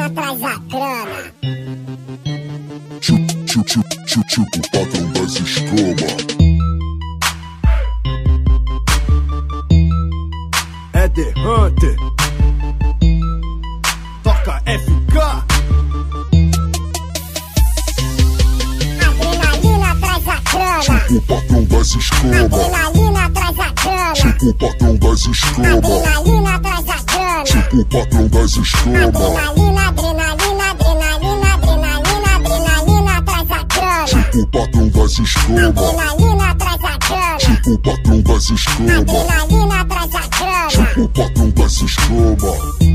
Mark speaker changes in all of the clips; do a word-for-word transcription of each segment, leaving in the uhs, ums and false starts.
Speaker 1: traz a grana.
Speaker 2: Tipo, tipo, tipo, tipo, patrão das escamas.
Speaker 3: É The Hunter. Toca F K.
Speaker 1: Adrenalina traz a grana.
Speaker 2: Tipo, patrão das escamas.
Speaker 1: Adrenalina traz a grana.
Speaker 2: Tipo, patrão das escamas.
Speaker 1: Adrenalina traz a grana.
Speaker 2: Tipo, patrão das escamas.
Speaker 1: Adrenalina, adrenalina, adrenalina, adrenalina, adrenalina traz a grana.
Speaker 2: Tipo, patrão das escamas.
Speaker 1: Adrenalina traz a grana.
Speaker 2: Tipo, patrão das escamas.
Speaker 1: Adrenalina traz a grana.
Speaker 2: Tipo, patrão das escamas.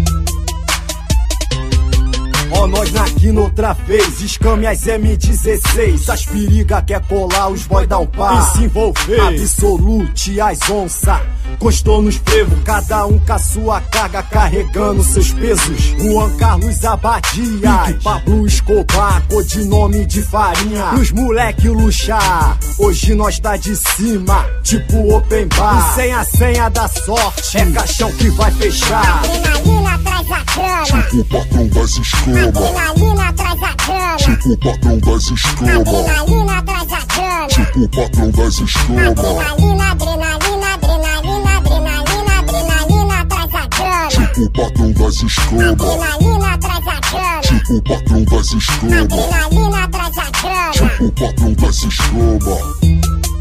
Speaker 3: Ó, nós na quina outra vez, escame as M dezesseis. As periga quer colar, os boy dá um pá e se envolver. Absolute, as onça, costou nos frevo. Cada um com a sua carga, carregando seus pesos. Juan Carlos Abadias, Pablo Escobar, codinome de farinha. Os moleque luxar, hoje nós tá de cima, tipo open bar. O senha senha da sorte, é caixão que vai fechar.
Speaker 1: Adrenalina traz a grana.
Speaker 2: Tipo, patrão das escamas.
Speaker 1: Adrenalina traz a grana.
Speaker 2: Tipo, patrão das escamas.
Speaker 1: Adrenalina traz a grana.
Speaker 2: Tipo, patrão das escamas.
Speaker 1: Adrenalina, adrenalina, adrenalina, adrenalina, adrenalina traz a grana.
Speaker 2: Tipo, patrão das escamas.
Speaker 1: Adrenalina traz a grana.
Speaker 2: Tipo, patrão das escamas.
Speaker 1: Adrenalina traz a grana.
Speaker 2: Tipo, patrão das escamas.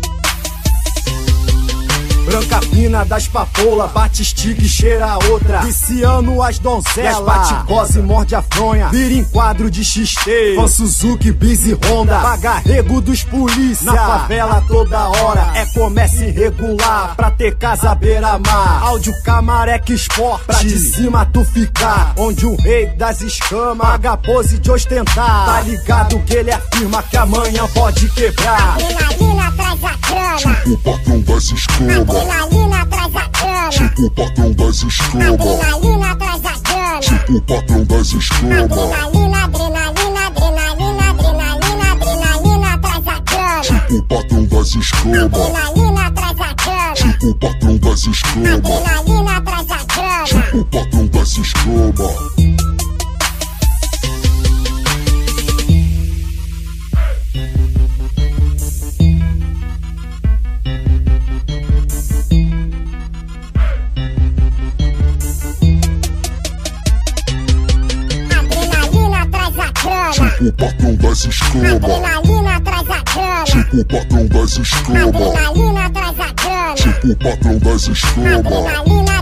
Speaker 3: Branca fina das papoula, bate stick e cheira outra. Viciando as donzelas, bate cose e morde a fronha. Vira em quadro de X T, Van Suzuki, Bis e Honda. Paga rego dos polícia, na favela toda hora. É comércio irregular, pra ter casa beira-mar. Áudio Camarec Sport, pra de cima tu ficar. Onde o rei das escamas paga pose de ostentar. Tá ligado que ele afirma que amanhã pode quebrar.
Speaker 1: Adrenalina traz a grana.
Speaker 2: Tipo, patrão das escamas.
Speaker 1: Adrenalina traz a grana.
Speaker 2: Tipo, patrão das escamas.
Speaker 1: Adrenalina traz a grana.
Speaker 2: Tipo, patrão das escamas.
Speaker 1: Adrenalina, adrenalina, adrenalina, adrenalina, adrenalina traz a grana.
Speaker 2: Tipo, patrão das escamas.
Speaker 1: Adrenalina traz a grana.
Speaker 2: Tipo, patrão das escamas.
Speaker 1: Adrenalina traz a grana.
Speaker 2: Tipo, patrão das escamas. Tipo, patrão das escamas.
Speaker 1: Adrenalina traz a grana.
Speaker 2: Tipo, patrão das escamas.
Speaker 1: Adrenalina traz a grana.
Speaker 2: Tipo, patrão das escamas.
Speaker 1: Adrenalina